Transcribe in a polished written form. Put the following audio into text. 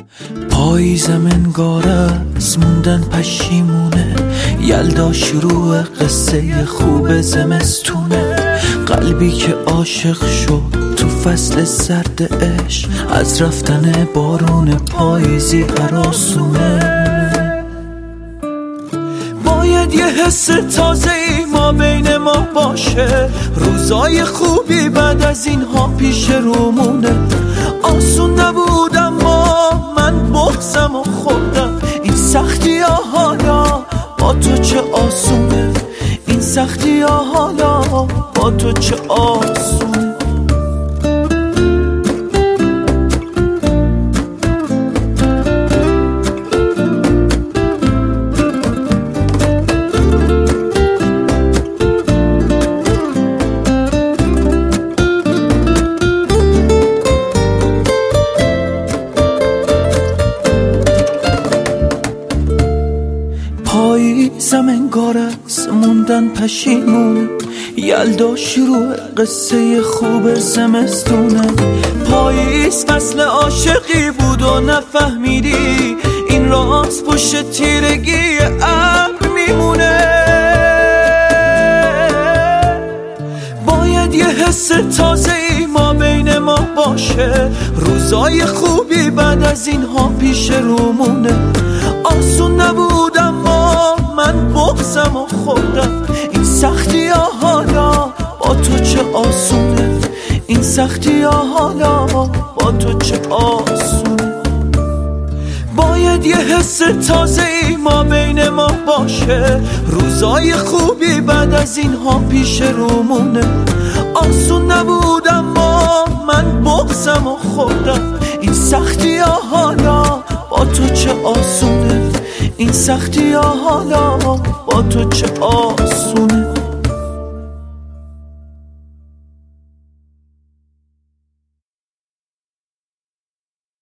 پاییزم انگار از موندن پشیمونه، یلدا شروع قصه خوب زمستونه. قلبی که عاشق شد تو فصل سرد عشق، از رفتن بارون پاییزی هراسونه. باید یه حس تازه‌ای ما بین ما باشه، روزای خوبی بعد از اینها پیش رومونه. آسون نبود اما من بغضم و خوردم، این سختی ها حالا با تو چه آسونه، این سختی ها حالا با تو چه آسونه. پاییزم انگار از موندن پشیمونه، یلدا شروع قصه خوب زمستونه. پاییز فصل عاشقی بود و نفهمیدی، این راز پشت تیرگی ابر میمونه. باید یه حس تازه‌ای ما بین ما باشه، روزای خوبی بعد از اینها پیش رومونه. آسون نبود اما من بغضم و خوردم، این سختی ها حالا با تو چه آسونه، این سختی ها حالا با تو چه آسونه. باید یه حس تازه‌ای ما بین ما باشه، روزای خوبی بعد از اینها پیش رومونه. آسون نبود اما من بغضم و خوردم، این سختی ها حالا با تو چه آسونه، این سختی ها حالا با تو چه آسونه.